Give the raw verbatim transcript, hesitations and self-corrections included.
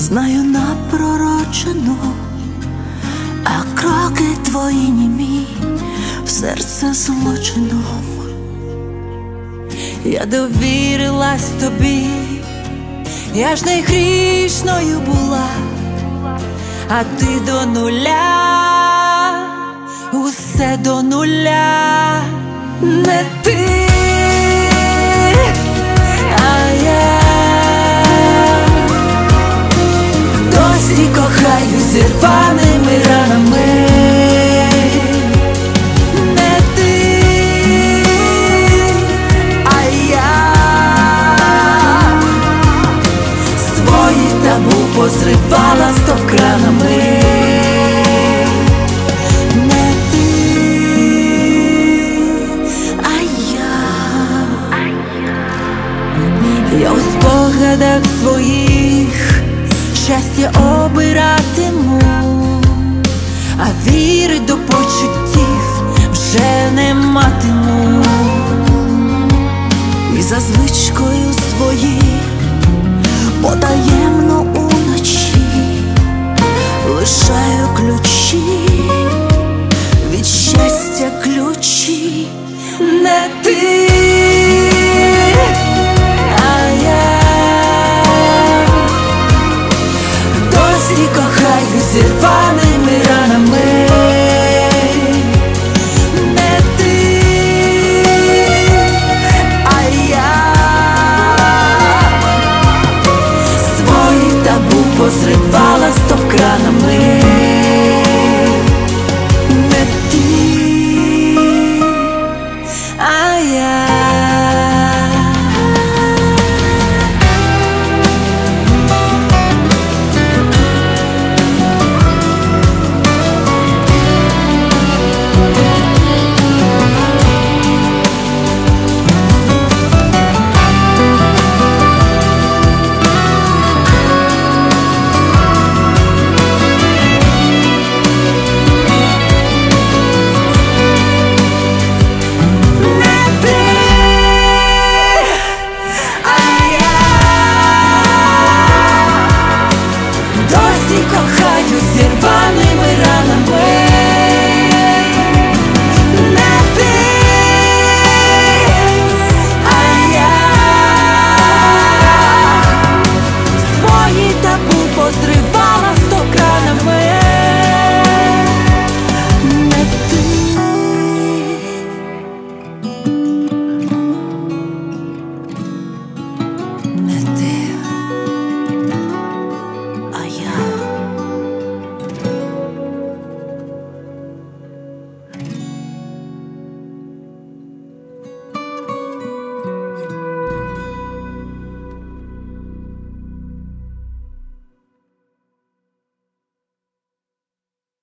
знаю напророчено, а кроки твої німі в серце злочином. Я довірилась тобі, я ж не грішною була, а ти до нуля, усе до нуля. Не ти, а я досі кохаю зірваними ранами. Не ти, а я свої табу позривала стокранами. Не ти, а я Я у спогадах своїх щастя обиратиму, а віри до почуттів вже не матиму. І за звичкою своєю потаємно уночі лишаю ключі, від щастя ключі. Не ти, а я досі кохаю зірваними ранами. Не ти, а я свої табу позривала